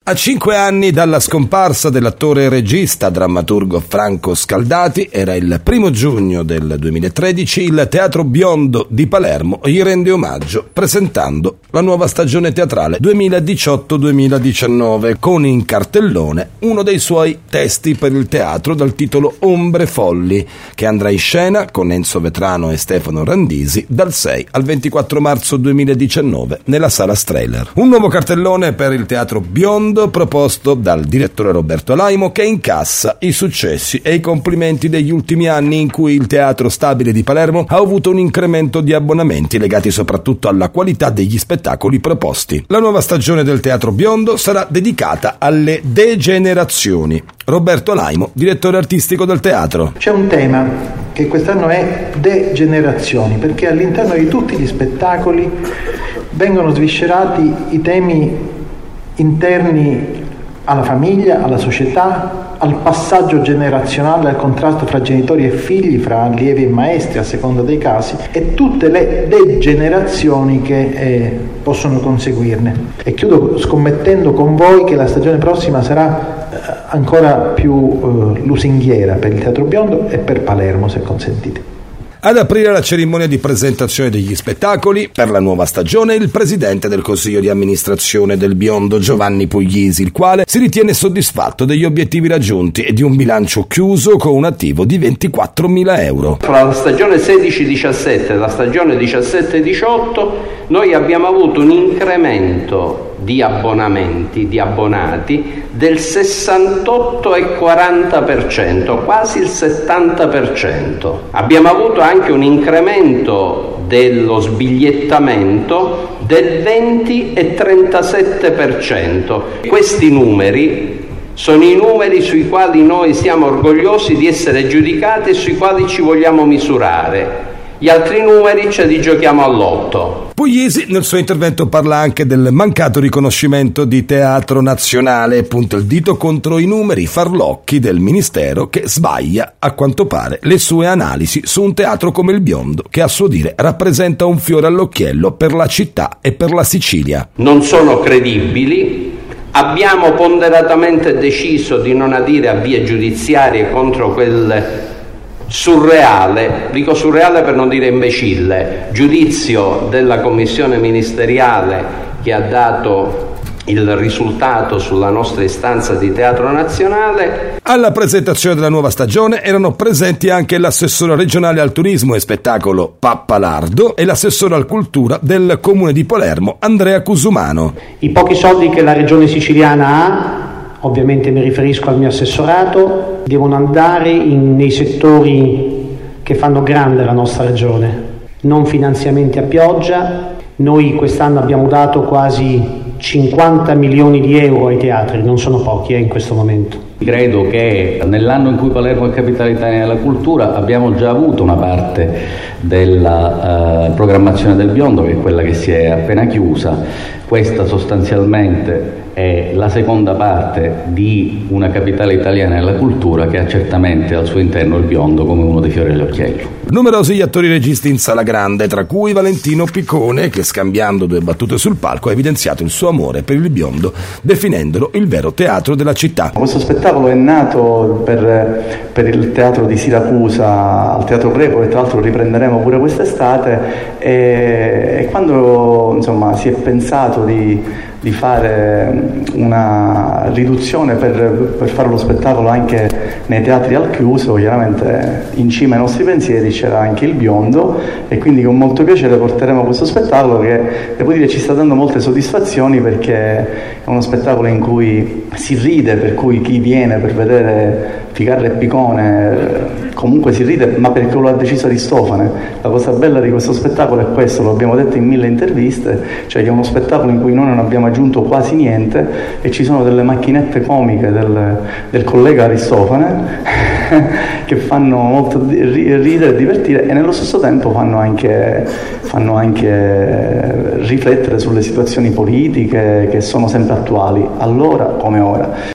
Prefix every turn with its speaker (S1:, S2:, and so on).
S1: A 5 anni dalla scomparsa dell'attore e regista drammaturgo Franco Scaldati, era il 1 giugno del 2013, il Teatro Biondo di Palermo gli rende omaggio presentando la nuova stagione teatrale 2018-2019 con in cartellone uno dei suoi testi per il teatro dal titolo Ombre folli, che andrà in scena con Enzo Vetrano e Stefano Randisi dal 6 al 24 marzo 2019 nella Sala Strehler. Un nuovo cartellone per il Teatro Biondo proposto dal direttore Roberto Alaimo, che incassa i successi e i complimenti degli ultimi anni in cui il Teatro Stabile di Palermo ha avuto un incremento di abbonamenti legati soprattutto alla qualità degli spettacoli proposti. La nuova stagione del Teatro Biondo sarà dedicata alle degenerazioni. Roberto Alaimo, direttore artistico del teatro.
S2: C'è un tema che quest'anno è degenerazioni, perché all'interno di tutti gli spettacoli vengono sviscerati i temi interni alla famiglia, alla società, al passaggio generazionale, al contrasto fra genitori e figli, fra allievi e maestri a seconda dei casi, e tutte le degenerazioni che possono conseguirne. E chiudo scommettendo con voi che la stagione prossima sarà ancora più lusinghiera per il Teatro Biondo e per Palermo, se consentite.
S1: Ad aprire la cerimonia di presentazione degli spettacoli per la nuova stagione il presidente del Consiglio di amministrazione del Biondo, Giovanni Puglisi, il quale si ritiene soddisfatto degli obiettivi raggiunti e di un bilancio chiuso con un attivo di 24.000 euro.
S3: Fra la stagione 16-17 e la stagione 17-18 noi abbiamo avuto un incremento di abbonamenti, di abbonati del 68,40%, quasi il 70%. Abbiamo avuto anche un incremento dello sbigliettamento del 20,37%. Questi numeri sono i numeri sui quali noi siamo orgogliosi di essere giudicati e sui quali ci vogliamo misurare. Gli altri numeri ce li giochiamo all'otto.
S1: Puglisi nel suo intervento parla anche del mancato riconoscimento di Teatro Nazionale e punta il dito contro i numeri farlocchi del Ministero, che sbaglia, a quanto pare, le sue analisi su un teatro come il Biondo, che a suo dire rappresenta un fiore all'occhiello per la città e per la Sicilia.
S3: Non sono credibili. Abbiamo ponderatamente deciso di non adire a vie giudiziarie contro quel surreale, dico surreale per non dire imbecille, giudizio della commissione ministeriale che ha dato il risultato sulla nostra istanza di Teatro Nazionale.
S1: Alla presentazione della nuova stagione erano presenti anche l'assessore regionale al turismo e spettacolo Pappalardo e l'assessore al cultura del comune di Palermo Andrea Cusumano.
S4: I pochi soldi che la regione siciliana ha, ovviamente mi riferisco al mio assessorato, devono andare nei settori che fanno grande la nostra regione, non finanziamenti a pioggia. Noi quest'anno abbiamo dato quasi 50 milioni di euro ai teatri, non sono pochi in questo momento.
S5: Credo che nell'anno in cui Palermo è capitale italiana della cultura abbiamo già avuto una parte della programmazione del Biondo, che è quella che si è appena chiusa. Questa sostanzialmente è la seconda parte di una capitale italiana della cultura che ha certamente al suo interno il Biondo come uno dei fiori all'occhiello.
S1: Numerosi gli attori registi in sala grande, tra cui Valentino Piccone, che scambiando 2 battute sul palco ha evidenziato il suo amore per il Biondo, definendolo il vero teatro della città.
S6: Questo spettacolo è nato per il teatro di Siracusa, al Teatro Greco, che tra l'altro riprenderemo pure quest'estate, e quando insomma si è pensato di fare una riduzione per fare lo spettacolo anche nei teatri al chiuso, chiaramente in cima ai nostri pensieri c'era anche il Biondo, e quindi con molto piacere porteremo questo spettacolo che, devo dire, ci sta dando molte soddisfazioni, perché è uno spettacolo in cui si ride, per cui chi viene per vedere Ficarra e Piccone comunque si ride, ma perché lo ha deciso Aristofane. La cosa bella di questo spettacolo è questo, lo abbiamo detto in 1000 interviste, cioè che è uno spettacolo in cui noi non abbiamo aggiunto quasi niente e ci sono delle macchinette comiche del collega Aristofane che fanno molto ridere e divertire, e nello stesso tempo fanno anche riflettere sulle situazioni politiche che sono sempre attuali, allora come ora.